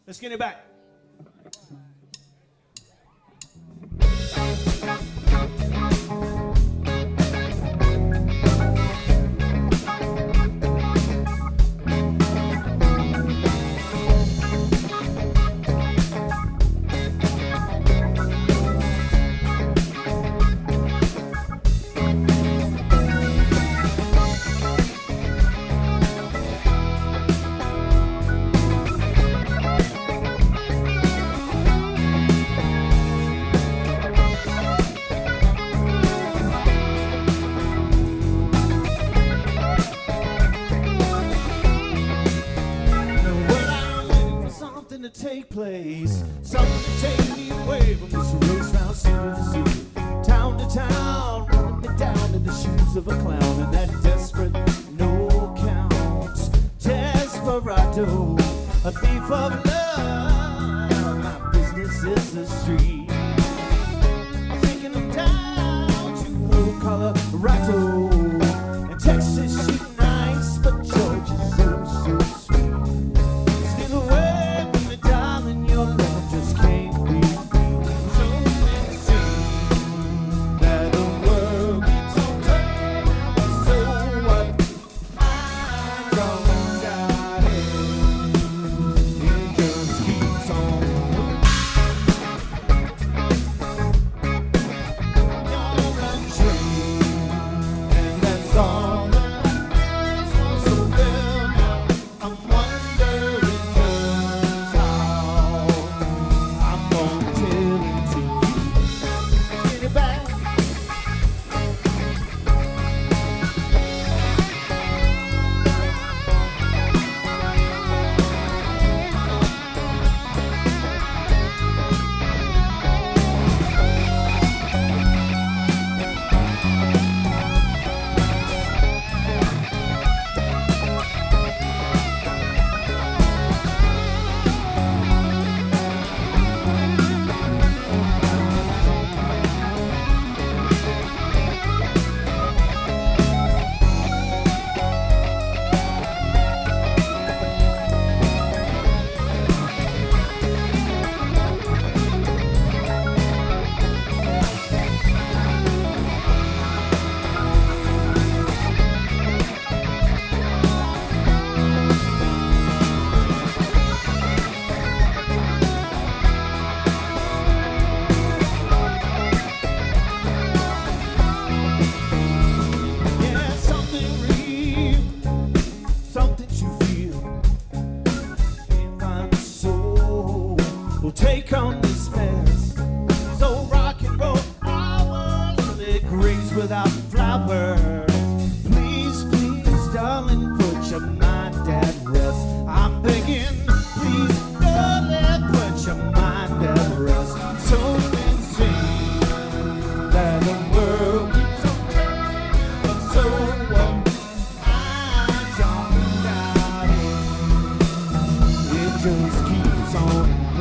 Let's get it back. To take place, something to take me away from this race round city to city, town to town, running me down in the shoes of a clown, and that desperate, no counts, desperado, a thief of love. My business is the street, taking them down to old Colorado, and Texas she's nice, but Georgia's oh so sweet. Still away. Take on this mess, so rock and roll hours, and it grace without flowers. Please, please, darling, put your mind at rest. I'm begging, please, darling, put your mind at rest. So insane that the world keeps on turning, but so I don't doubt it. It just keeps on.